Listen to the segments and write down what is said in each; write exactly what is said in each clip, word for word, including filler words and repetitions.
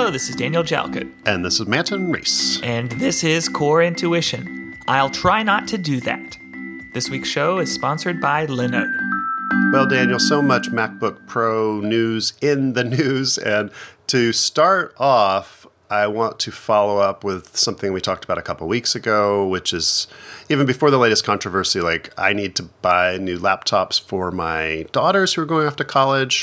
Hello, this is Daniel Jalkut. And this is Manton Reese. And this is Core Intuition. I'll try not to do that. This week's show is sponsored by Linode. Well, Daniel, so much MacBook Pro news in the news. And to start off, I want to follow up with something we talked about a couple weeks ago, which is even before the latest controversy, like I need to buy new laptops for my daughters who are going off to college.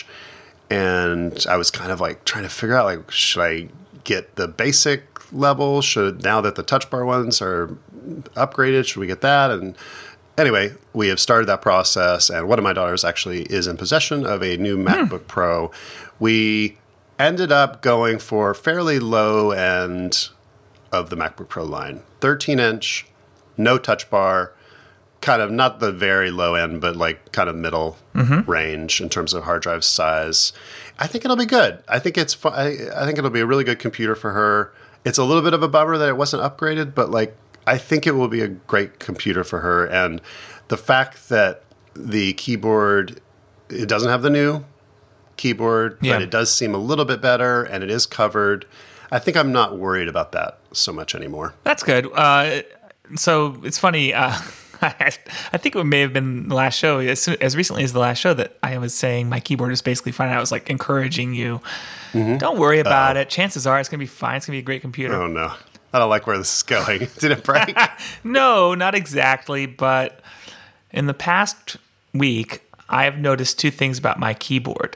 And I was kind of like trying to figure out, like, should I get the basic level? Should, now that the Touch Bar ones are upgraded, should we get that? And anyway, we have started that process. And one of my daughters actually is in possession of a new MacBook hmm. Pro. We ended up going for fairly low end of the MacBook Pro line. thirteen inch, no Touch Bar. Kind of not the very low end, but like kind of middle mm-hmm. range in terms of hard drive size. I think it'll be good. I think it's. Fu- I, I think it'll be a really good computer for her. It's a little bit of a bummer that it wasn't upgraded, but like I think it will be a great computer for her. And the fact that the keyboard, it doesn't have the new keyboard, yeah. but it does seem a little bit better, and it is covered. I think I'm not worried about that so much anymore. That's good. Uh, so it's funny. Uh, I think it may have been the last show, as, as recently as the last show, that I was saying my keyboard is basically fine. I was like encouraging you, mm-hmm. don't worry about Uh-oh. it. Chances are it's going to be fine. It's going to be a great computer. Oh, no. I don't like where this is going. Did it break? No, not exactly. But in the past week, I have noticed two things about my keyboard.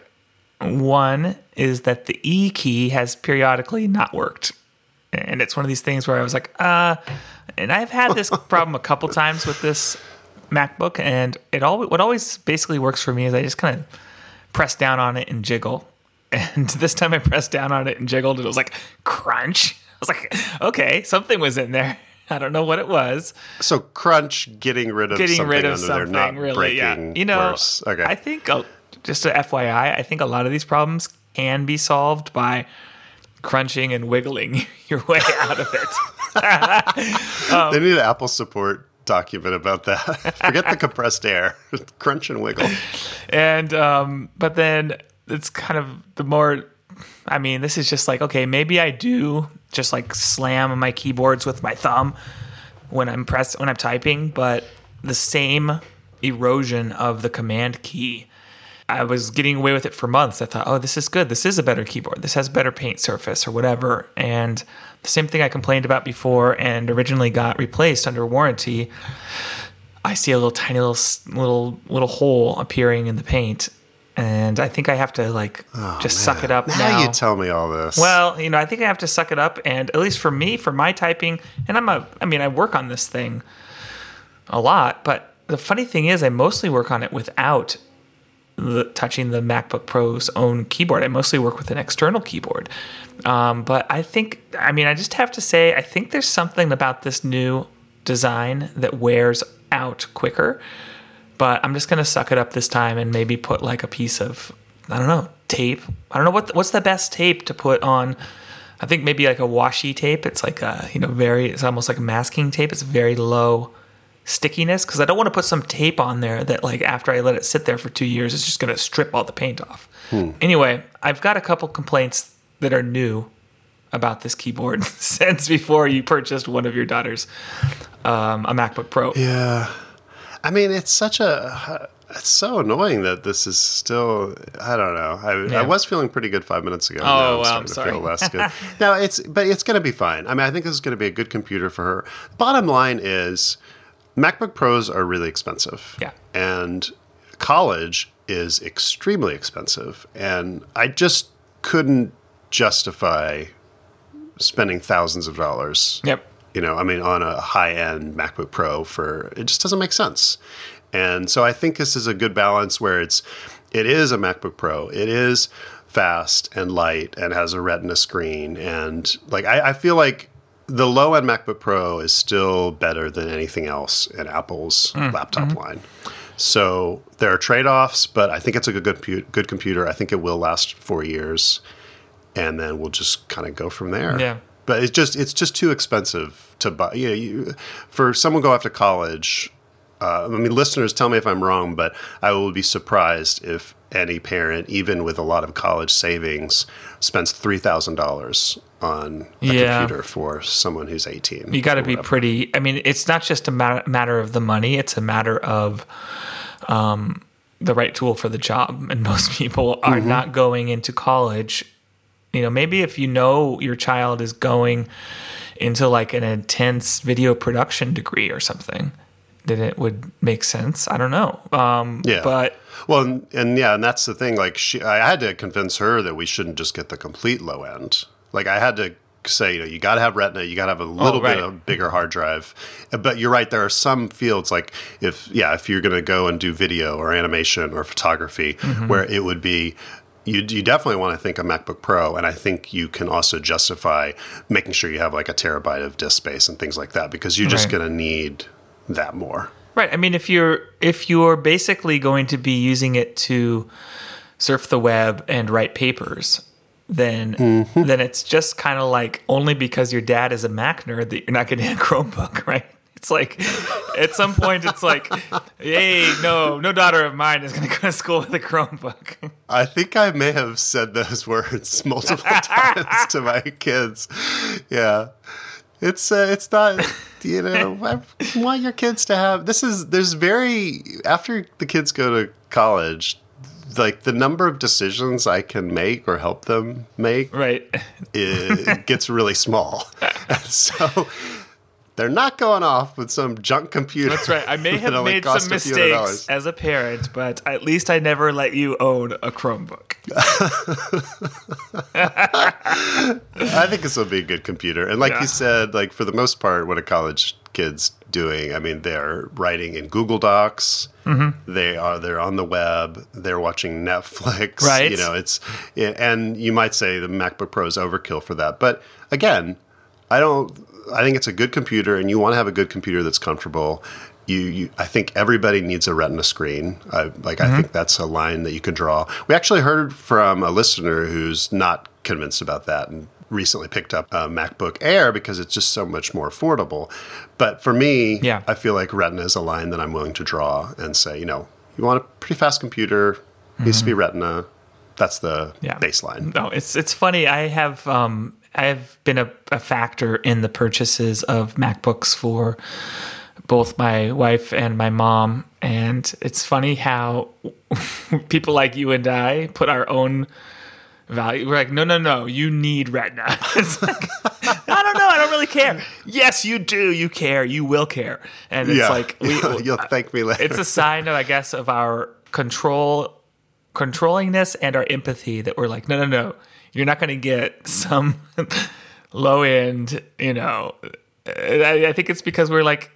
One is that the E key has periodically not worked. And it's one of these things where I was like, uh... And I've had this problem a couple times with this MacBook, and it all what always basically works for me is I just kind of press down on it and jiggle. And this time I pressed down on it and jiggled, and it was like crunch. I was like, okay, something was in there. I don't know what it was. So crunch, getting rid of getting something rid of under something, there, not really, breaking yeah. You know, worse. Okay. I think uh, just a F Y I, I think a lot of these problems can be solved by crunching and wiggling your way out of it. um, they need an Apple support document about that. Forget the compressed air. Crunch and wiggle. And um, but then it's kind of the more. I mean, this is just like, okay, maybe I do just like slam my keyboards with my thumb when I'm press when I'm typing, but the same erosion of the command key. I was getting away with it for months. I thought, oh, this is good. This is a better keyboard. This has better paint surface or whatever. And the same thing I complained about before and originally got replaced under warranty. I see a little tiny little little little hole appearing in the paint, and I think I have to like oh, just man. suck it up now. Now you tell me all this. Well, you know, I think I have to suck it up, and at least for me, for my typing, and I'm a, I mean, I work on this thing a lot, but the funny thing is, I mostly work on it without The, touching the MacBook Pro's own keyboard. I mostly work with an external keyboard. Um, but I think, I mean, I just have to say, I think there's something about this new design that wears out quicker. But I'm just going to suck it up this time and maybe put like a piece of, I don't know, tape. I don't know, what what's the best tape to put on. I think maybe like a washi tape. It's like a, you know, very, it's almost like a masking tape. It's very low stickiness, because I don't want to put some tape on there that like after I let it sit there for two years it's just going to strip all the paint off. Hmm. Anyway, I've got a couple complaints that are new about this keyboard since before you purchased one of your daughters um, a MacBook Pro. Yeah. I mean, it's such a... It's so annoying that this is still... I don't know. I, yeah. I was feeling pretty good five minutes ago. Oh, now I'm well, starting I'm to sorry. feel less good. No, it's... But it's going to be fine. I mean, I think this is going to be a good computer for her. Bottom line is... MacBook Pros are really expensive. Yeah. And college is extremely expensive. And I just couldn't justify spending thousands of dollars. Yep. You know, I mean, on a high-end MacBook Pro for, it just doesn't make sense. And so I think this is a good balance where it's, it is a MacBook Pro. It is fast and light and has a Retina screen. And like, I, I feel like the low-end MacBook Pro is still better than anything else in Apple's mm. laptop mm-hmm. line. So there are trade-offs, but I think it's a good, good good computer. I think it will last four years, and then we'll just kind of go from there. Yeah. But it's just it's just too expensive to buy. You know, you, for someone go after college. Uh, I mean, listeners, tell me if I'm wrong, but I will be surprised if any parent, even with a lot of college savings, spends three thousand dollars on a Yeah. computer for someone who's eighteen. You got to or be whatever. pretty. I mean, it's not just a matter, matter of the money; it's a matter of um, the right tool for the job. And most people are Mm-hmm. not going into college. You know, maybe if you know your child is going into like an intense video production degree or something, then it would make sense. I don't know. Um, Yeah. but Well, and, and yeah, and that's the thing. Like, she, I had to convince her that we shouldn't just get the complete low end. Like, I had to say, you know, you got to have Retina, you got to have a little right. bit of bigger hard drive. But you're right. There are some fields, like if yeah, if you're going to go and do video or animation or photography, where it would be. You, you definitely want to think a MacBook Pro, and I think you can also justify making sure you have like a terabyte of disk space and things like that, because you're just Right. going to need that more. Right. I mean, if you're if you're basically going to be using it to surf the web and write papers, then Mm-hmm. then it's just kind of like only because your dad is a Mac nerd that you're not getting a Chromebook, right? It's like at some point it's like, hey, no, no daughter of mine is going to go to school with a Chromebook. I think I may have said those words multiple times to my kids. Yeah. It's uh, it's not, you know, I want your kids to have, this is, there's very, after the kids go to college, like the number of decisions I can make or help them make, Right. it gets really small. So they're not going off with some junk computer. That's right. I may that have only made cost some a few hundred mistakes dollars. as a parent, but at least I never let you own a Chromebook. I think this will be a good computer. And like Yeah. you said, like for the most part, what a college kid's doing, I mean, they're writing in Google Docs. Mm-hmm. They are they're on the web. They're watching Netflix. Right. You know, it's and you might say the MacBook Pro is overkill for that. But again, I don't. I think it's a good computer, and you want to have a good computer that's comfortable. You, you I think everybody needs a Retina screen. I, like, I think that's a line that you can draw. We actually heard from a listener who's not convinced about that and recently picked up a MacBook Air because it's just so much more affordable. But for me, Yeah. I feel like Retina is a line that I'm willing to draw and say, you know, you want a pretty fast computer, needs to be Retina. That's the Yeah. baseline. No, it's it's funny. I have um I've been a, a factor in the purchases of MacBooks for both my wife and my mom, and it's funny how people like you and I put our own value. We're like, no, no, no, you need Retina. It's like, I don't know, I don't really care. Yes, you do. You care. You will care. And it's Yeah. like we, You'll thank me later. it's a sign of, I guess, of our control, controllingness and our empathy that we're like, no, no, no, you're not going to get some low end, you know. I, I think it's because we're like,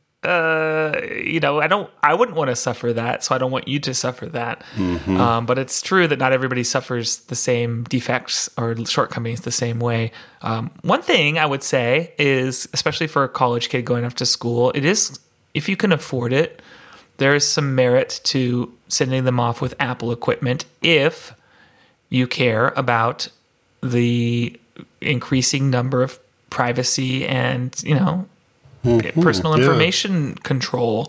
uh, you know, I don't, I wouldn't want to suffer that, so I don't want you to suffer that. Mm-hmm. Um, but it's true that not everybody suffers the same defects or shortcomings the same way. Um, one thing I would say is, especially for a college kid going off to school, it is, if you can afford it, there is some merit to sending them off with Apple equipment if you care about the increasing number of privacy and, you know, personal yeah. information control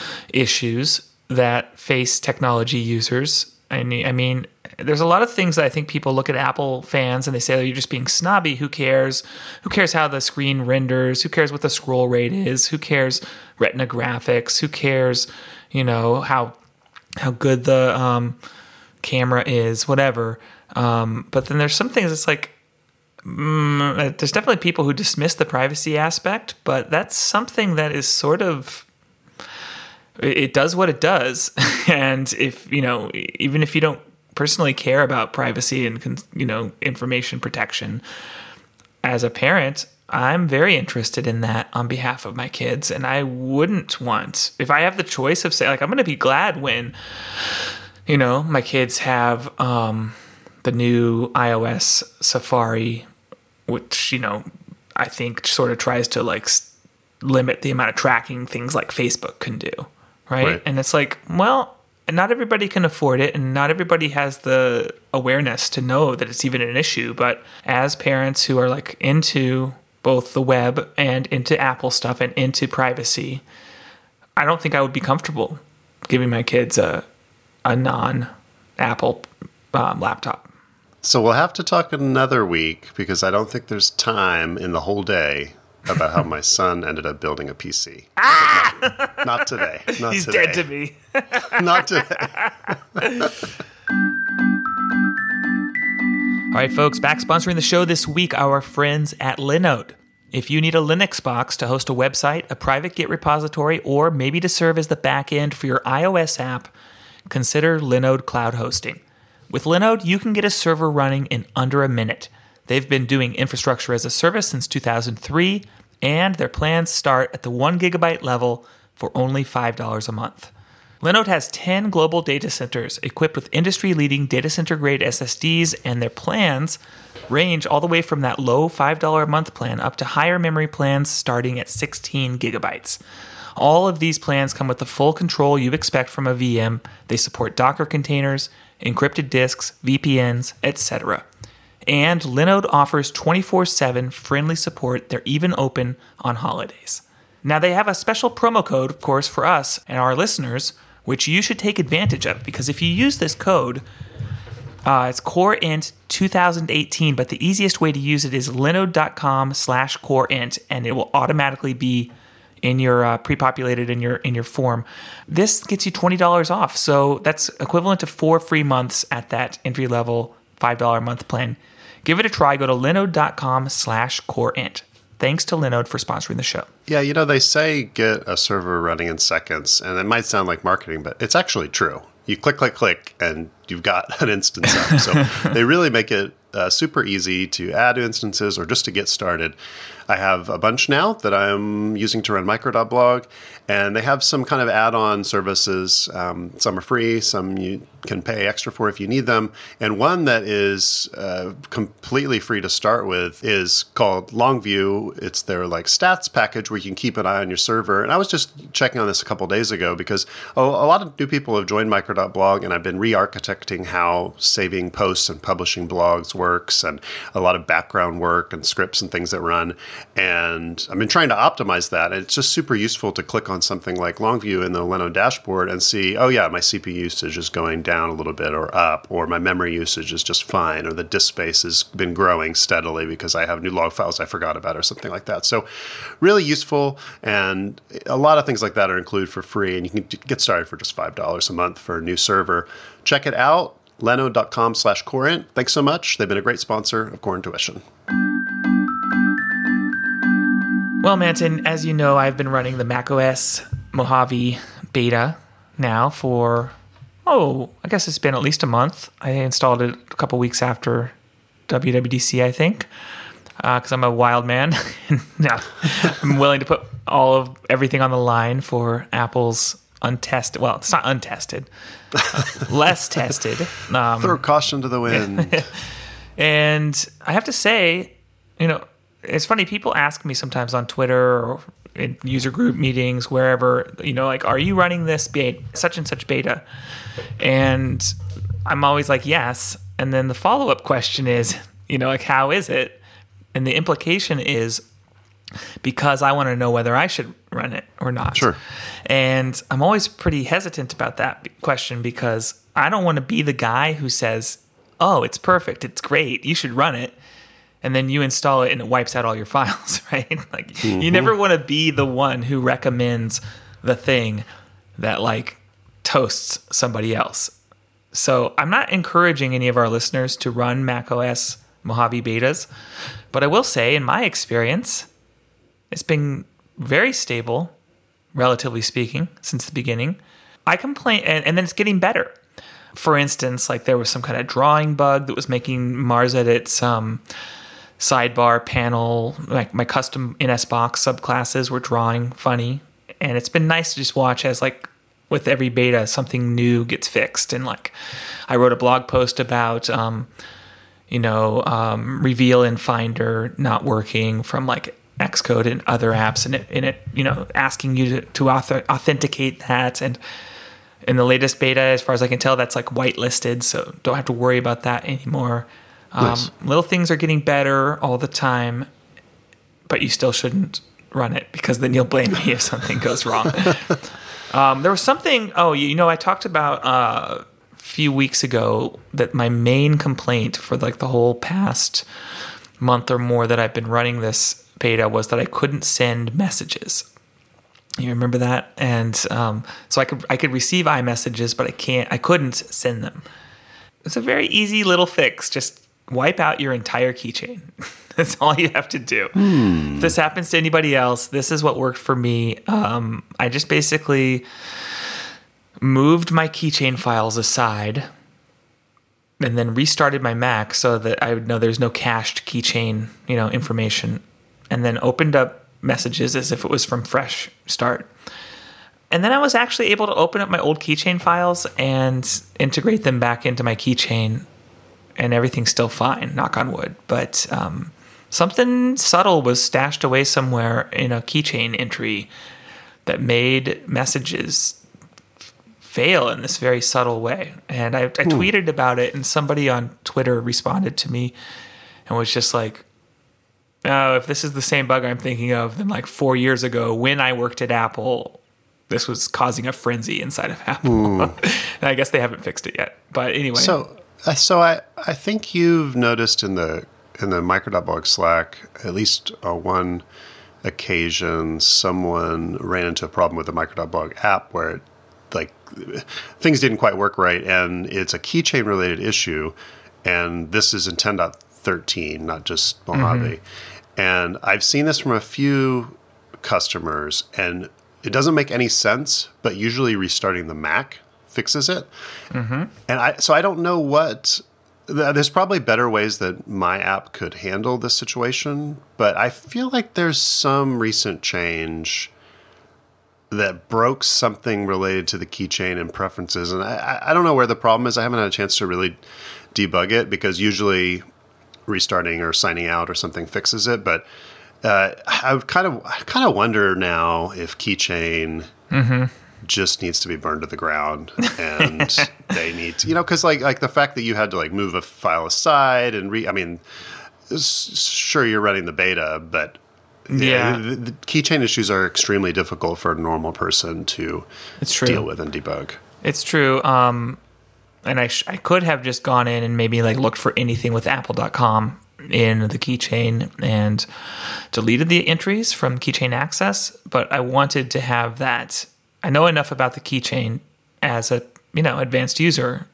issues that face technology users. I mean, I mean, there's a lot of things that I think people look at Apple fans and they say, oh, you're just being snobby. Who cares? Who cares how the screen renders? Who cares what the scroll rate is? Who cares Retina graphics? Who cares, you know, how how good the um, camera is, whatever. Um, but then there's some things it's like, mm, there's definitely people who dismiss the privacy aspect, but that's something that is sort of, it, it does what it does. And if, you know, even if you don't personally care about privacy and, you know, information protection, as a parent, I'm very interested in that on behalf of my kids. And I wouldn't want, if I have the choice of say, like, I'm going to be glad when, you know, my kids have um, the new iOS Safari, which, you know, I think sort of tries to like s- limit the amount of tracking things like Facebook can do. Right. Right. And it's like, well, not everybody can afford it, and not everybody has the awareness to know that it's even an issue. But as parents who are like into both the web and into Apple stuff and into privacy, I don't think I would be comfortable giving my kids a a non Apple um, laptop. So we'll have to talk another week because I don't think there's time in the whole day about how my son ended up building a P C. Ah! Not, not today. Not He's today. dead to me. Not today. All right, folks, back sponsoring the show this week, our friends at Linode. If you need a Linux box to host a website, a private Git repository, or maybe to serve as the backend for your iOS app, consider Linode Cloud Hosting. With Linode, you can get a server running in under a minute. They've been doing infrastructure as a service since two thousand three, and their plans start at the one gigabyte level for only five dollars a month. Linode has ten global data centers equipped with industry-leading data center-grade S S Ds, and their plans range all the way from that low five dollars a month plan up to higher memory plans starting at sixteen gigabytes. All of these plans come with the full control you expect from a V M. They support Docker containers, encrypted disks, V P Ns, et cetera. And Linode offers twenty-four seven friendly support. They're even open on holidays. Now, they have a special promo code, of course, for us and our listeners, which you should take advantage of, because if you use this code, uh, it's CoreInt twenty eighteen, but the easiest way to use it is linode.com slash CoreInt, and it will automatically be in your uh, pre-populated in your in your form. This gets you twenty dollars off, so that's equivalent to four free months at that entry-level five dollars a month plan. Give it a try. Go to linode.com slash CoreInt. Thanks to Linode for sponsoring the show. Yeah, you know, they say get a server running in seconds, and it might sound like marketing, but it's actually true. You click, click, click, and you've got an instance up. So they really make it uh, super easy to add instances or just to get started. I have a bunch now that I'm using to run micro.blog, and they have some kind of add-on services. Um, some are free, some you can pay extra for if you need them. And one that is uh, completely free to start with is called Longview. It's their like stats package where you can keep an eye on your server. And I was just checking on this a couple days ago because a, a lot of new people have joined micro.blog, and I've been re-architecting how saving posts and publishing blogs works, and a lot of background work and scripts and things that run. And I've been trying to optimize that. And it's just super useful to click on something like Longview in the Linode dashboard and see, oh yeah, my C P U usage is going down a little bit or up, or my memory usage is just fine, or the disk space has been growing steadily because I have new log files I forgot about or something like that. So really useful, and a lot of things like that are included for free, and you can get started for just five dollars a month for a new server. Check it out, linode.com slash CoreInt. Thanks so much. They've been a great sponsor of Core Intuition. Well, Manton, as you know, I've been running the macOS Mojave beta now for, oh, I guess it's been at least a month. I installed it a couple weeks after W W D C, I think, because uh, I'm a wild man. Now, I'm willing to put all of everything on the line for Apple's untested, well, it's not untested, uh, less tested. Um, Throw caution to the wind. And I have to say, you know, it's funny, people ask me sometimes on Twitter or in user group meetings, wherever, you know, like, are you running this beta, such and such beta? And I'm always like, yes. And then the follow-up question is, you know, like, how is it? And the implication is because I want to know whether I should run it or not. Sure. And I'm always pretty hesitant about that question because I don't want to be the guy who says, oh, it's perfect, it's great, you should run it. And then you install it and it wipes out all your files, right? Like, mm-hmm. You never want to be the one who recommends the thing that, like, toasts somebody else. So I'm not encouraging any of our listeners to run macOS Mojave betas, but I will say, in my experience, it's been very stable, relatively speaking, since the beginning. I complain, and, and then it's getting better. For instance, like, there was some kind of drawing bug that was making MarsEdit's um, sidebar panel, like my custom N S box subclasses were drawing funny. And it's been nice to just watch as, like, with every beta, something new gets fixed. And, like, I wrote a blog post about, um, you know, um, Reveal in Finder not working from, like, Xcode and other apps, and it, and it, you know, asking you to, to author, authenticate that. And in the latest beta, as far as I can tell, that's, like, whitelisted, so don't have to worry about that anymore. Um, nice. Little things are getting better all the time, but you still shouldn't run it because then you'll blame me if something goes wrong. um, there was something, oh, you know, I talked about uh, few weeks ago that my main complaint for like the whole past month or more that I've been running this beta was that I couldn't send messages. You remember that? And um, so I could I could receive iMessages, but I can't. I couldn't send them. It's a very easy little fix. Just wipe out your entire keychain. That's all you have to do. Hmm. If this happens to anybody else, this is what worked for me. Um, I just basically moved my keychain files aside and then restarted my Mac so that I would know there's no cached keychain, you know, information, and then opened up Messages as if it was from fresh start. And then I was actually able to open up my old keychain files and integrate them back into my keychain, and everything's still fine, knock on wood. But um, something subtle was stashed away somewhere in a keychain entry that made Messages fail in this very subtle way. And I, I tweeted about it, and somebody on Twitter responded to me and was just like, oh, if this is the same bug I'm thinking of, then like four years ago when I worked at Apple, this was causing a frenzy inside of Apple. And I guess they haven't fixed it yet. But anyway. So uh, so I, I think you've noticed in the in the Micro.blog Slack, at least uh, one occasion, someone ran into a problem with the Micro.blog app where it, like things didn't quite work right, and it's a keychain related issue, and this is in ten point thirteen, not just Mojave. Mm-hmm. And I've seen this from a few customers, and it doesn't make any sense, but usually restarting the Mac fixes it. Mm-hmm. And I, so I don't know what, there's probably better ways that my app could handle this situation, but I feel like there's some recent change that broke something related to the keychain and preferences. And I, I don't know where the problem is. I haven't had a chance to really debug it, because usually restarting or signing out or something fixes it. But uh, I kind of I kind of wonder now if keychain mm-hmm. just needs to be burned to the ground, and they need to, you know, because like like the fact that you had to like move a file aside and re, I mean, sure you're running the beta, but yeah, the, the keychain issues are extremely difficult for a normal person to it's true. deal with and debug. It's true. Um, And I sh- I could have just gone in and maybe like looked for anything with apple dot com in the keychain and deleted the entries from keychain access. But I wanted to have that. I know enough about the keychain as a, you know, advanced user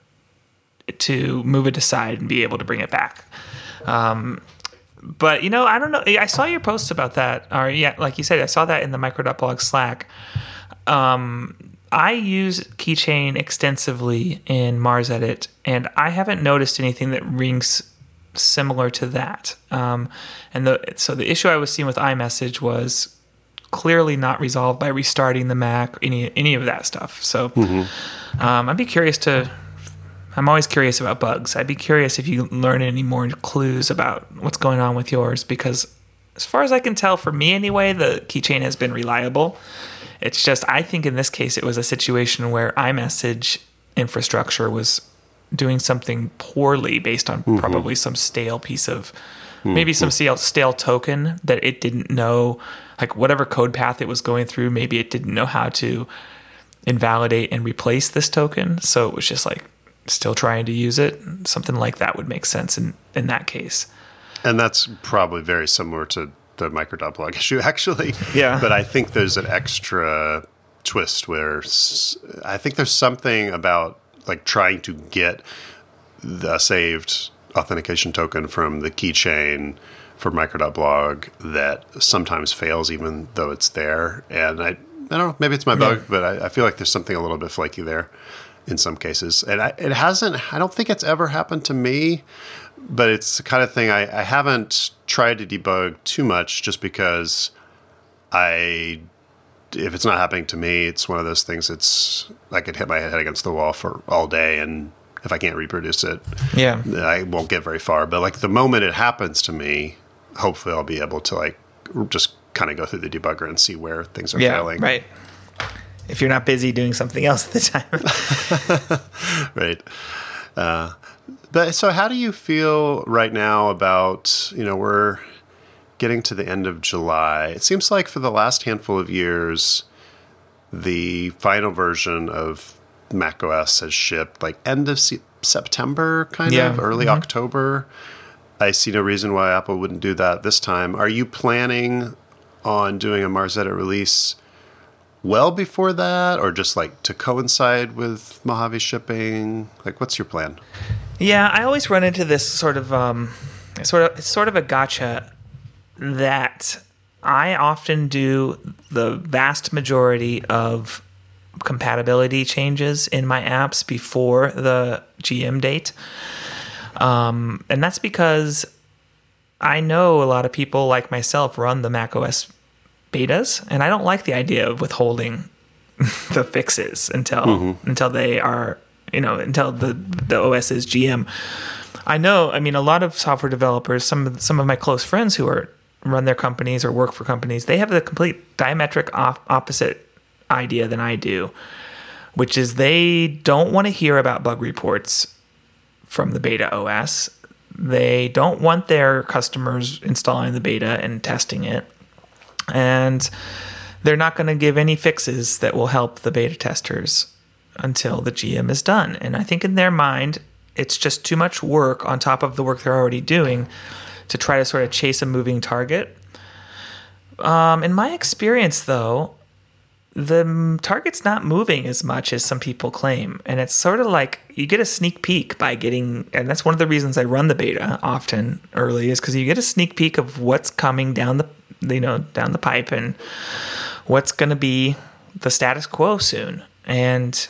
to move it aside and be able to bring it back. Um, but, you know, I don't know. I saw your posts about that. Or yeah, like you said, I saw that in the Micro.blog Slack. Um, I use Keychain extensively in MarsEdit, and I haven't noticed anything that rings similar to that. Um, and the, so the issue I was seeing with iMessage was clearly not resolved by restarting the Mac, or any any of that stuff. So mm-hmm. um, I'd be curious to. I'm always curious about bugs. I'd be curious if you learn any more clues about what's going on with yours, because as far as I can tell, for me anyway, the Keychain has been reliable. It's just, I think in this case, it was a situation where iMessage infrastructure was doing something poorly based on mm-hmm. probably some stale piece of, mm-hmm. maybe some stale, stale token that it didn't know, like whatever code path it was going through, maybe it didn't know how to invalidate and replace this token. So it was just like still trying to use it. Something like that would make sense in, in that case. And that's probably very similar to the Micro.blog issue, actually. Yeah. But I think there's an extra twist where I think there's something about like trying to get the saved authentication token from the keychain for Micro.blog that sometimes fails even though it's there. And I, I don't know, maybe it's my bug, yeah. but I, I feel like there's something a little bit flaky there in some cases. And I, it hasn't, I don't think it's ever happened to me, but it's the kind of thing I, I haven't tried to debug too much, just because I, if it's not happening to me, it's one of those things that's, I could hit my head against the wall for all day, and if I can't reproduce it, yeah, I won't get very far. But like the moment it happens to me, hopefully I'll be able to like just kind of go through the debugger and see where things are yeah, failing. Right. If you're not busy doing something else at the time. Right. Uh, But so how do you feel right now about, you know, we're getting to the end of July. It seems like for the last handful of years, the final version of macOS has shipped like end of se- September, kind Yeah. of early Mhm. October. I see no reason why Apple wouldn't do that this time. Are you planning on doing a Marzetto release well before that, or just like to coincide with Mojave shipping? Like, what's your plan? Yeah, I always run into this sort of um, sort of it's sort of a gotcha that I often do the vast majority of compatibility changes in my apps before the G M date. Um, and that's because I know a lot of people like myself run the macOS betas, and I don't like the idea of withholding the fixes until mm-hmm. until they are, you know, until the the O S is G M. I know, I mean, a lot of software developers, some of, some of my close friends who are run their companies or work for companies, they have the complete diametric op- opposite idea than I do, which is they don't want to hear about bug reports from the beta O S. They don't want their customers installing the beta and testing it. And they're not going to give any fixes that will help the beta testers until the G M is done. And I think in their mind, it's just too much work on top of the work they're already doing to try to sort of chase a moving target. Um, in my experience, though, the target's not moving as much as some people claim. And it's sort of like you get a sneak peek by getting, and that's one of the reasons I run the beta often early, is because you get a sneak peek of what's coming down the, you know, down the pipe and what's going to be the status quo soon. And,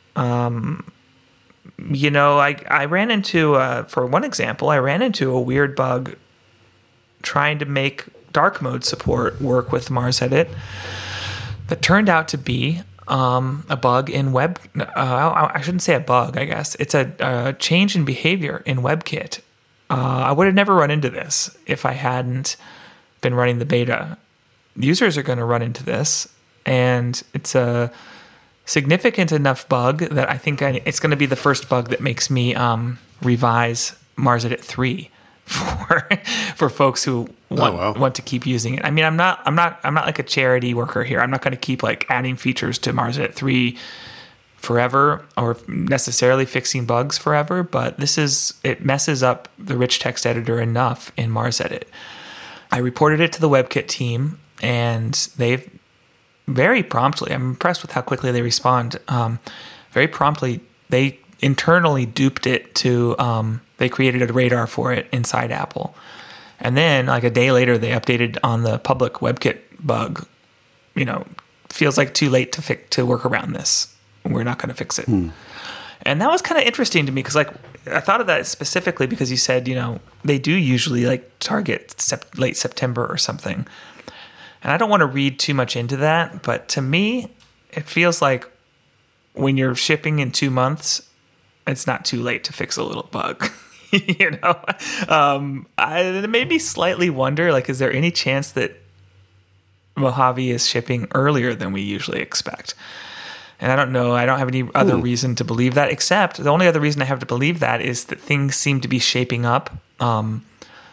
um, you know, I, I ran into, uh, for one example, I ran into a weird bug trying to make dark mode support work with MarsEdit that turned out to be um, a bug in Web. Uh, I shouldn't say a bug, I guess. It's a, a change in behavior in WebKit. Uh, I would have never run into this if I hadn't been running the beta. Users are going to run into this, and it's a significant enough bug that I think I, it's going to be the first bug that makes me um, revise MarsEdit three for for folks who want, oh, wow. want to keep using it. I mean, I'm not I'm not I'm not like a charity worker here. I'm not going to keep like adding features to MarsEdit three forever or necessarily fixing bugs forever, but this is it messes up the rich text editor enough in MarsEdit. I reported it to the WebKit team, and they've very promptly, I'm impressed with how quickly they respond. Um, very promptly, they internally duped it to, um, they created a radar for it inside Apple. And then, like a day later, they updated on the public WebKit bug. You know, feels like too late to fix, to work around this. We're not going to fix it. Hmm. And that was kind of interesting to me because, like, I thought of that specifically because you said, you know, they do usually like target sep- late September or something. And I don't want to read too much into that, but to me, it feels like when you're shipping in two months, it's not too late to fix a little bug. you know, um, I, it made me slightly wonder, like, is there any chance that Mojave is shipping earlier than we usually expect? And I don't know. I don't have any other Ooh. reason to believe that, except the only other reason I have to believe that is that things seem to be shaping up um,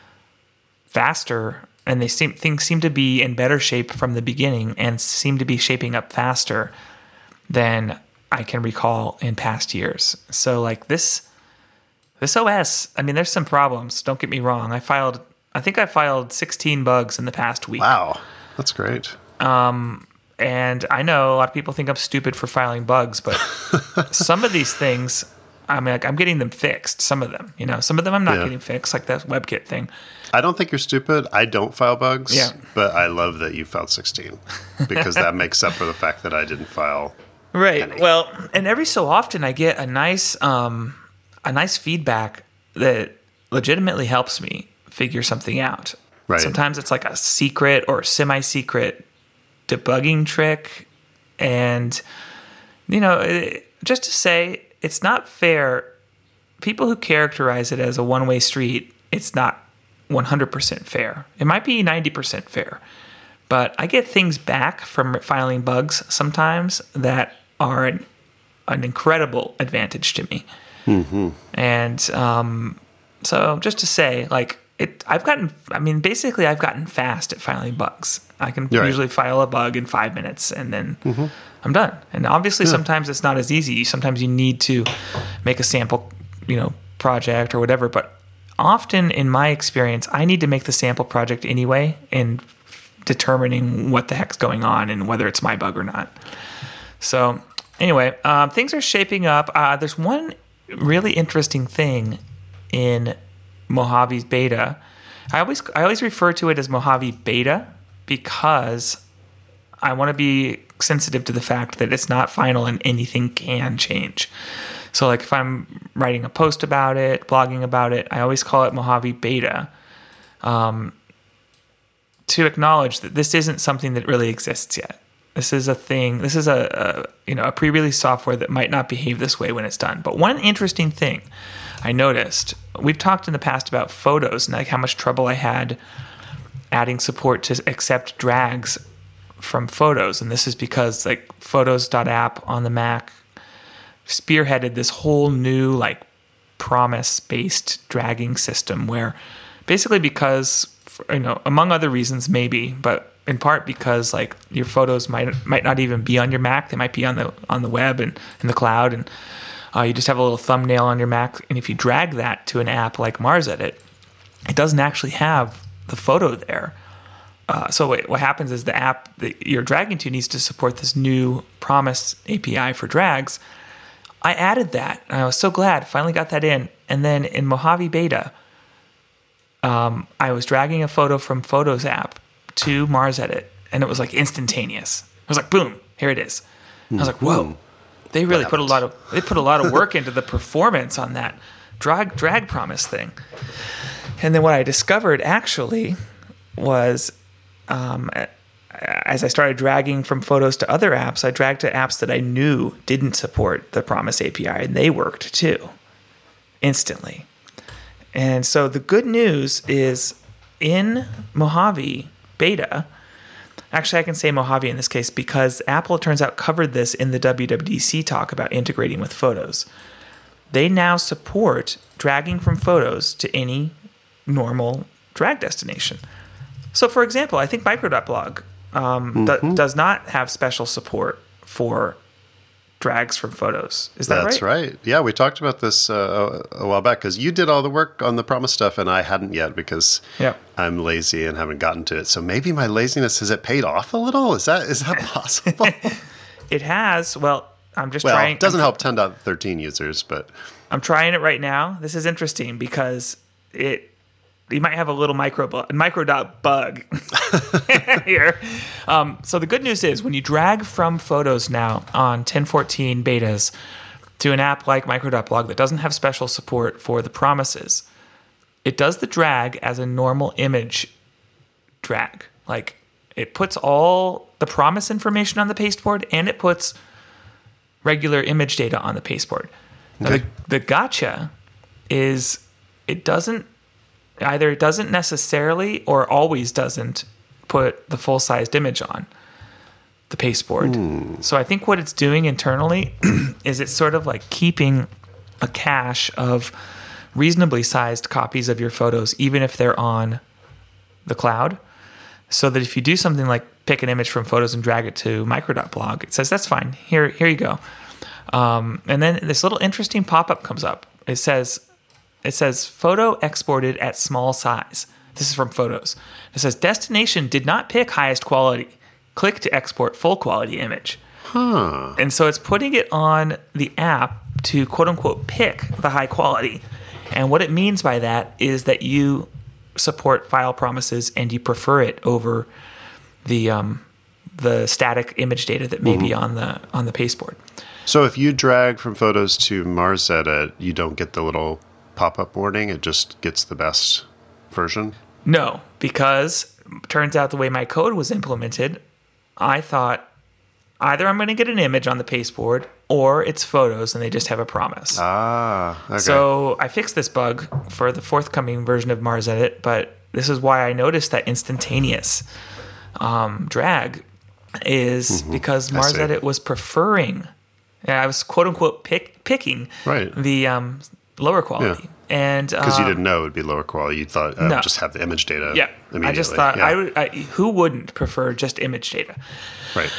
faster, and they seem things seem to be in better shape from the beginning, and seem to be shaping up faster than I can recall in past years. So, like this, this O S. I mean, there's some problems. Don't get me wrong. I filed. I think I filed sixteen bugs in the past week. Wow, that's great. Um. And I know a lot of people think I'm stupid for filing bugs, but some of these things, I mean, like, I'm getting them fixed. Some of them, you know, some of them I'm not yeah. getting fixed, like that WebKit thing. I don't think you're stupid. I don't file bugs, yeah. but I love that you filed sixteen because that makes up for the fact that I didn't file right. any. Well, and every so often I get a nice, um, a nice feedback that legitimately helps me figure something out. Right. Sometimes it's like a secret or semi-secret debugging trick, and you know, just to say, it's not fair. People who characterize it as a one-way street, it's not one hundred percent fair. It might be ninety percent fair, but I get things back from filing bugs sometimes that are an, an incredible advantage to me. Mm-hmm. And um, so, just to say, like, it, I've gotten. I mean, basically, I've gotten fast at filing bugs. I can You're usually right. file a bug in five minutes, and then mm-hmm. I'm done. And obviously, yeah. sometimes it's not as easy. Sometimes you need to make a sample, you know, project or whatever. But often, in my experience, I need to make the sample project anyway in determining what the heck's going on and whether it's my bug or not. So anyway, um, things are shaping up. Uh, there's one really interesting thing in Mojave's beta. I always I always refer to it as Mojave Beta because I want to be sensitive to the fact that it's not final and anything can change. So like if I'm writing a post about it, blogging about it, I always call it Mojave Beta um, to acknowledge that this isn't something that really exists yet. This is a thing. This is a, a you know a pre-release software that might not behave this way when it's done. But one interesting thing I noticed, we've talked in the past about photos and like how much trouble I had adding support to accept drags from Photos, and this is because like Photos.app on the Mac spearheaded this whole new like promise-based dragging system where basically because you know among other reasons maybe, but in part because like your photos might might not even be on your Mac, they might be on the on the web and in the cloud, and uh, you just have a little thumbnail on your Mac, and if you drag that to an app like MarsEdit, it doesn't actually have the photo there. Uh, so what, what happens is the app that you're dragging to needs to support this new Promise A P I for drags. I added that, and I was so glad, finally got that in. And then in Mojave Beta, um, I was dragging a photo from Photos app to MarsEdit, and it was like instantaneous. It was like, boom, here it is. I was like, whoa, they really put a lot of they put a lot of work into the performance on that drag drag promise thing. And then what I discovered actually was, um, as I started dragging from Photos to other apps, I dragged to apps that I knew didn't support the Promise A P I, and they worked too, instantly. And so the good news is in Mojave Beta, actually I can say Mojave in this case because Apple, it turns out, covered this in the W W D C talk about integrating with Photos. They now support dragging from Photos to any normal drag destination. So, for example, I think Micro.blog um, mm-hmm. th- does not have special support for drags from Photos. Is that right? That's right. Yeah, we talked about this uh, a while back because you did all the work on the Promise stuff and I hadn't yet because yep. I'm lazy and haven't gotten to it. So maybe my laziness, has it paid off a little? Is that is that possible? It has. Well, I'm just well, trying. It doesn't I'm, help ten point thirteen users, but... I'm trying it right now. This is interesting because it... You might have a little micro bu- micro dot bug here. Um, so the good news is when you drag from Photos now on ten fourteen betas to an app like Micro.blog that doesn't have special support for the promises, it does the drag as a normal image drag. Like it puts all the promise information on the pasteboard and it puts regular image data on the pasteboard. Now, the, the gotcha is it doesn't Either it doesn't necessarily or always doesn't put the full-sized image on the pasteboard. Mm. So I think what it's doing internally is it's sort of like keeping a cache of reasonably sized copies of your photos, even if they're on the cloud, so that if you do something like pick an image from Photos and drag it to Micro.blog, it says, that's fine. Here, here you go. Um, and then this little interesting pop-up comes up. It says... It says, photo exported at small size. This is from Photos. It says, destination did not pick highest quality. Click to export full quality image. Huh. And so it's putting it on the app to quote unquote pick the high quality. And what it means by that is that you support file promises and you prefer it over the um, the static image data that may mm-hmm. be on the on the pasteboard. So if you drag from Photos to MarsEdit, you don't get the little pop-up warning, it just gets the best version? No, because turns out the way my code was implemented, I thought either I'm going to get an image on the pasteboard or it's Photos and they just have a promise. Ah, okay. So I fixed this bug for the forthcoming version of MarsEdit, but this is why I noticed that instantaneous um, drag is mm-hmm. because MarsEdit was preferring, I was quote-unquote pick, picking right. the... Um, lower quality. Yeah. And because um, you didn't know it would be lower quality. You thought, uh, no. just have the image data yeah. immediately. I just thought, yeah. I would, I, who wouldn't prefer just image data? Right.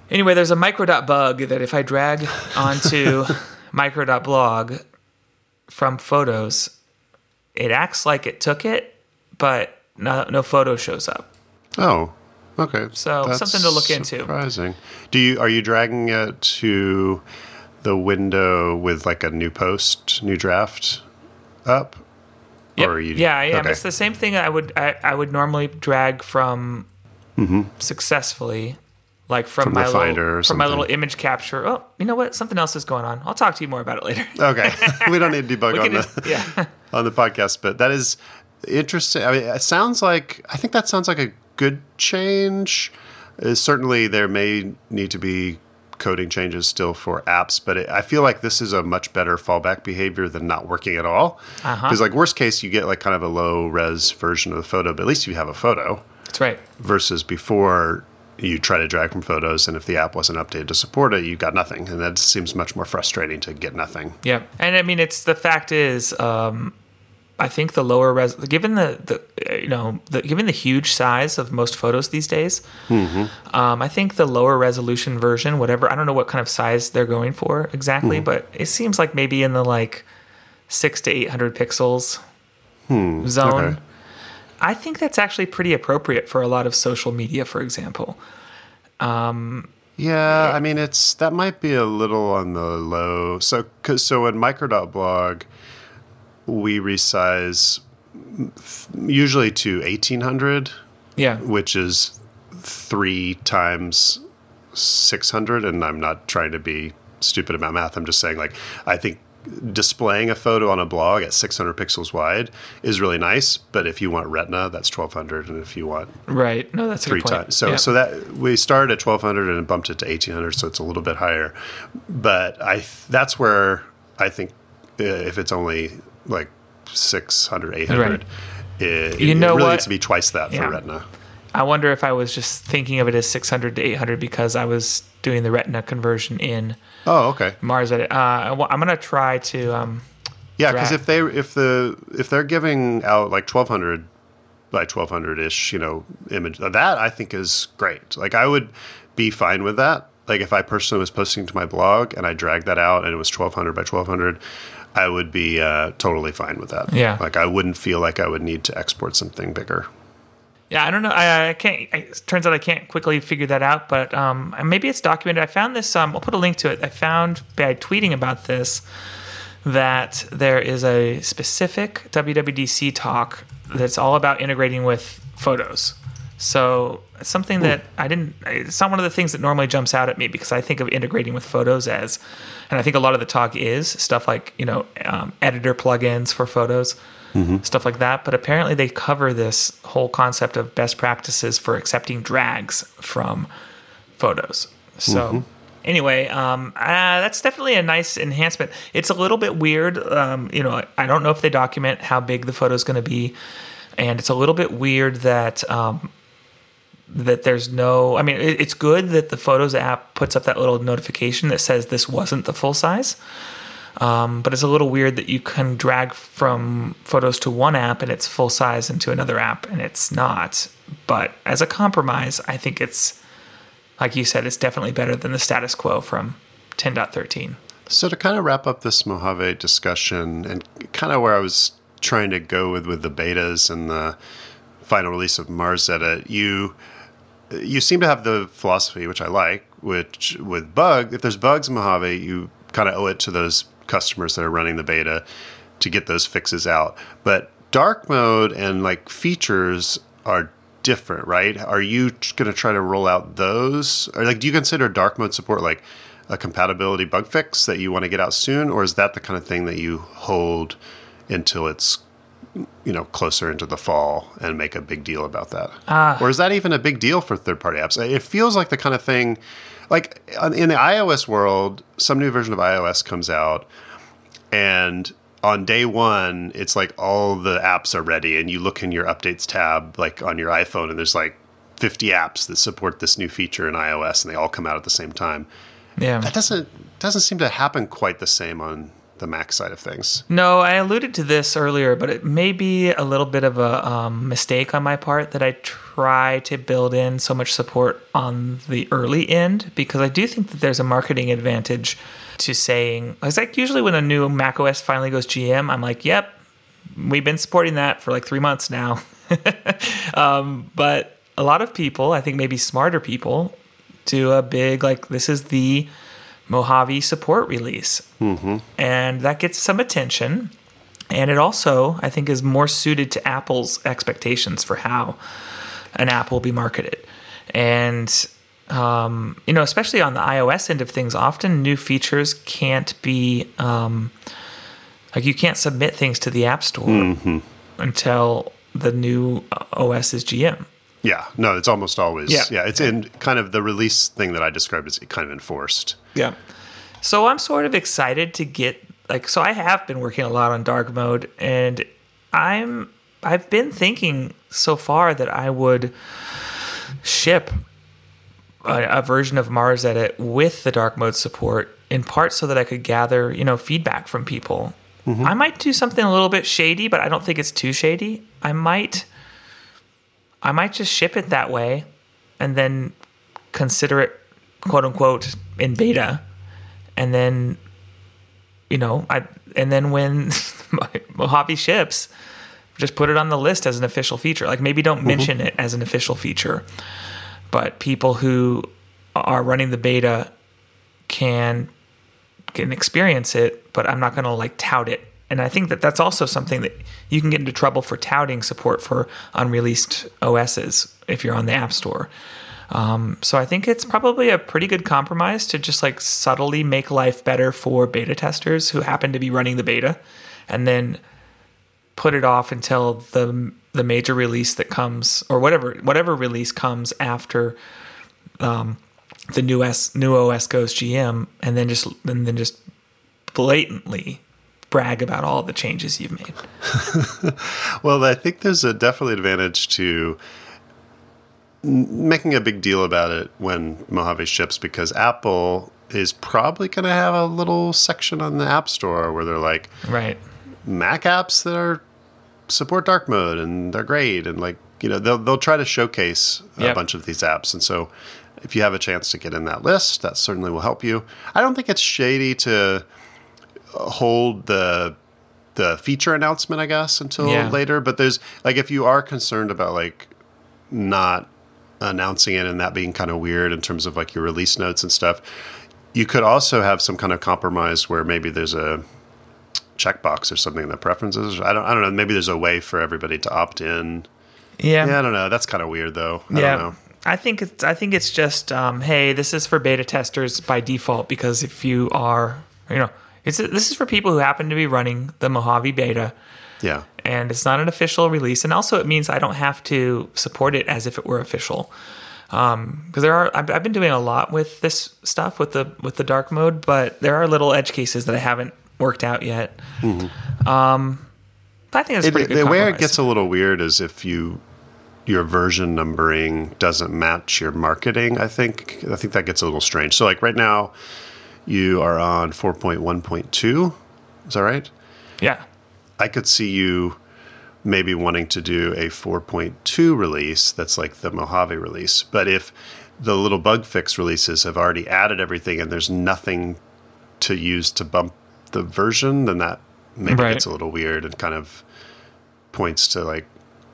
Anyway, there's a micro.bug that if I drag onto micro.blog from photos, it acts like it took it, but no, no photo shows up. Oh, okay. So That's something to look into. Surprising. Do you are you dragging it to the window with like a new post, new draft up? Yep. Or are you, yeah, I am. okay. It's the same thing I would I, I would normally drag from mm-hmm. successfully. Like from, from my the Finder little, or from my something. little image capture. Oh, you know what? Something else is going on. I'll talk to you more about it later. Okay, we don't need to debug on just, the yeah. on the podcast, but that is interesting. I mean, it sounds like I think that sounds like a good change. Uh, certainly, there may need to be coding changes still for apps, but it, I feel like this is a much better fallback behavior than not working at all. Because, uh-huh. like worst case, you get like kind of a low res version of the photo, but at least you have a photo. That's right. Versus before. You try to drag from photos, and if the app wasn't updated to support it, you got nothing, and that seems much more frustrating to get nothing. Yeah, and I mean, it's the fact is, um, I think the lower res, given the, the you know, the, given the huge size of most photos these days, mm-hmm. um, I think the lower resolution version, whatever, I don't know what kind of size they're going for exactly, mm-hmm. but it seems like maybe in the like six to eight hundred pixels hmm. zone. Okay. I think that's actually pretty appropriate for a lot of social media, for example. Um, yeah, I mean, it's that might be a little on the low. So, cause, so in micro.blog, we resize usually to eighteen hundred, yeah, which is three times six hundred. And I'm not trying to be stupid about math. I'm just saying, like, I think displaying a photo on a blog at six hundred pixels wide is really nice, but if you want Retina, that's twelve hundred, and if you want right, no, that's three a good point. times. So, yeah. so that we started at twelve hundred and bumped it to eighteen hundred, so it's a little bit higher. But I, that's where I think uh, if it's only like six hundred, eight hundred, right. it, you know it really what? needs to be twice that yeah. for Retina. I wonder if I was just thinking of it as six hundred to eight hundred because I was doing the Retina conversion in. Oh, okay. Mars Edit. Uh, I'm gonna try to. Um, yeah, because if they if the if they're giving out like twelve hundred by twelve hundred ish, you know, image that I think is great. Like I would be fine with that. Like if I personally was posting to my blog and I dragged that out and it was twelve hundred by twelve hundred, I would be uh, totally fine with that. Yeah. Like I wouldn't feel like I would need to export something bigger. Yeah, I don't know. I, I can't. I, it turns out I can't quickly figure that out, but um, maybe it's documented. I found this. Um, I'll put a link to it. I found by tweeting about this that there is a specific W W D C talk that's all about integrating with photos. So it's something that I didn't. It's not one of the things that normally jumps out at me because I think of integrating with photos as, and I think a lot of the talk is stuff like you know um, editor plugins for photos. Mm-hmm. Stuff like that, but apparently they cover this whole concept of best practices for accepting drags from photos. So mm-hmm. anyway, um, uh, that's definitely a nice enhancement. It's a little bit weird. Um, you know, I don't know if they document how big the photo is going to be, and it's a little bit weird that um, that there's no. I mean, it, it's good that the Photos app puts up that little notification that says this wasn't the full size. Um, but it's a little weird that you can drag from photos to one app and it's full size into another app and it's not. But as a compromise, I think it's, like you said, it's definitely better than the status quo from ten point thirteen. So to kind of wrap up this Mojave discussion and kind of where I was trying to go with, with the betas and the final release of Mars Edit, you you seem to have the philosophy, which I like, which with bug, if there's bugs in Mojave, you kind of owe it to those customers that are running the beta to get those fixes out. But dark mode and like features are different, right? Are you going to try to roll out those? Or like, do you consider dark mode support like a compatibility bug fix that you want to get out soon? Or is that the kind of thing that you hold until it's, you know, closer into the fall and make a big deal about that? Uh, or is that even a big deal for third-party apps? It feels like the kind of thing. Like in the iOS world, some new version of iOS comes out, and on day one, it's like all the apps are ready, and you look in your updates tab, like on your iPhone, and there's like fifty apps that support this new feature in iOS, and they all come out at the same time. Yeah, that doesn't doesn't seem to happen quite the same on the Mac side of things. No, I alluded to this earlier, but it may be a little bit of a um, mistake on my part that I try to build in so much support on the early end, because I do think that there's a marketing advantage to saying, it's like usually when a new macOS finally goes G M, I'm like, yep, we've been supporting that for like three months now. um, but a lot of people, I think maybe smarter people, do a big, like, this is the Mojave support release. Mm-hmm. And that gets some attention. And it also, I think, is more suited to Apple's expectations for how an app will be marketed. And, um, you know, especially on the iOS end of things, often new features can't be, um, like you can't submit things to the App Store mm-hmm. until the new O S is G M. Yeah, no, it's almost always, yeah, Yeah. yeah it's in kind of the release thing that I described as kind of enforced. Yeah. So I'm sort of excited to get, like, so I have been working a lot on dark mode, and I'm, I've been thinking so far that I would ship a, a version of Mars Edit with the dark mode support, in part so that I could gather, you know, feedback from people. Mm-hmm. I might do something a little bit shady, but I don't think it's too shady. I might, I might just ship it that way and then consider it, quote unquote, in beta. And then, you know, I and then when Mojave ships, just put it on the list as an official feature. Like, maybe don't mm-hmm. mention it as an official feature, but people who are running the beta can can experience it, but I'm not going to like tout it. And I think that that's also something that you can get into trouble for touting support for unreleased O Ss if you're on the App Store. Um, so I think it's probably a pretty good compromise to just like subtly make life better for beta testers who happen to be running the beta, and then put it off until the the major release that comes, or whatever whatever release comes after um, the new S new O S goes G M, and then just and then just blatantly brag about all the changes you've made. Well, I think there's a definitely advantage to making a big deal about it when Mojave ships, because Apple is probably going to have a little section on the App Store where they're like, right, Mac apps that are support dark mode and they're great, and like, you know, they'll they'll try to showcase a yep. bunch of these apps. And so if you have a chance to get in that list, that certainly will help you. I don't think it's shady to hold the the feature announcement, I guess, until yeah. later, but there's like, if you are concerned about like not announcing it and that being kind of weird in terms of like your release notes and stuff, you could also have some kind of compromise where maybe there's a checkbox or something in the preferences. I don't, I don't know. Maybe there's a way for everybody to opt in. Yeah. Yeah, I don't know. That's kind of weird though. I yeah. don't know. I think it's, I think it's just, um, hey, this is for beta testers by default, because if you are, you know, it's, this is for people who happen to be running the Mojave beta. Yeah. And it's not an official release. And also it means I don't have to support it as if it were official. Um, because there are, I've, I've been doing a lot with this stuff with the, with the dark mode, but there are little edge cases that I haven't worked out yet. Mm-hmm. Um, I think it's it, pretty good the compromise. Where it gets a little weird is if you, your version numbering doesn't match your marketing. I think, I think that gets a little strange. So like right now you are on four point one point two. Is that right? Yeah. I could see you maybe wanting to do a four point two release that's like the Mojave release. But if the little bug fix releases have already added everything and there's nothing to use to bump the version, then that maybe right. gets a little weird and kind of points to like,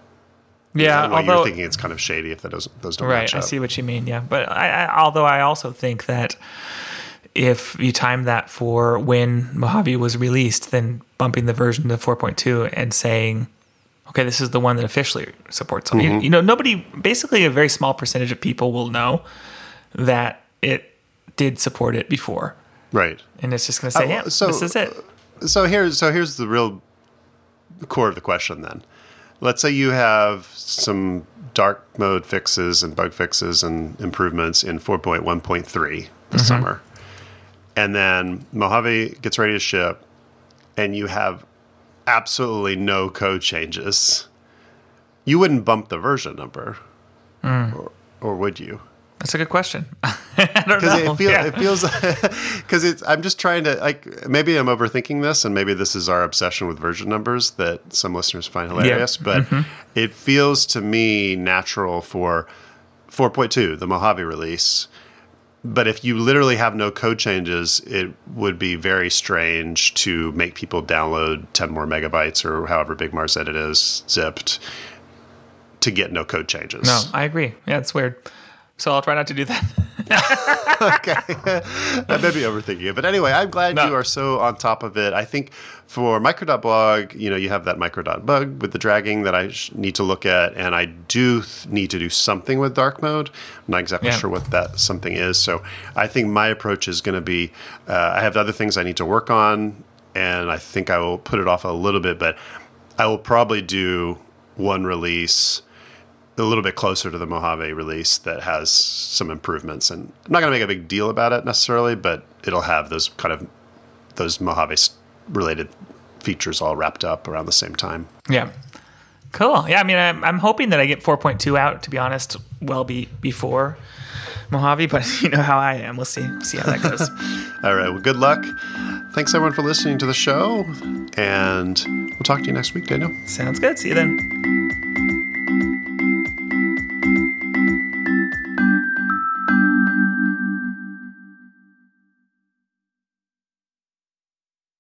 yeah, you know, although you're thinking it's kind of shady if that doesn't, those don't right, match I up. see what you mean. Yeah. But I, I, although I also think that if you time that for when Mojave was released, then bumping the version to four point two and saying, okay, this is the one that officially supports it. Mm-hmm. You, you know, nobody, basically a very small percentage of people will know that it did support it before. Right. And it's just going to say, uh, yeah, so, this is it. So here's, so here's the real core of the question then. Let's say you have some dark mode fixes and bug fixes and improvements in four point one point three this mm-hmm. summer. And then Mojave gets ready to ship, and you have absolutely no code changes. You wouldn't bump the version number, mm. or, or would you? That's a good question. I don't Because know. it, feel, Yeah. it feels because it's. I'm just trying to like. Maybe I'm overthinking this, and maybe this is our obsession with version numbers that some listeners find hilarious. Yeah. But Mm-hmm. it feels to me natural for four point two, the Mojave release. But if you literally have no code changes, it would be very strange to make people download ten more megabytes or however big Marset is zipped to get no code changes. No, I agree. Yeah, it's weird. So I'll try not to do that. Okay. I may be overthinking it. But anyway, I'm glad No. you are so on top of it. I think for micro.blog, you know, you have that micro.bug with the dragging that I sh- need to look at. And I do th- need to do something with dark mode. I'm not exactly Yeah. sure what that something is. So I think my approach is going to be, uh, I have other things I need to work on. And I think I will put it off a little bit. But I will probably do one release a little bit closer to the Mojave release that has some improvements. And I'm not going to make a big deal about it necessarily, but it'll have those kind of those Mojave related features all wrapped up around the same time. Yeah. Cool. Yeah, I mean, I'm, I'm hoping that I get four point two out, to be honest, well be, before Mojave, but you know how I am. We'll see. See how that goes. All right. Well, good luck. Thanks, everyone, for listening to the show. And we'll talk to you next week, Daniel. Sounds good. See you then.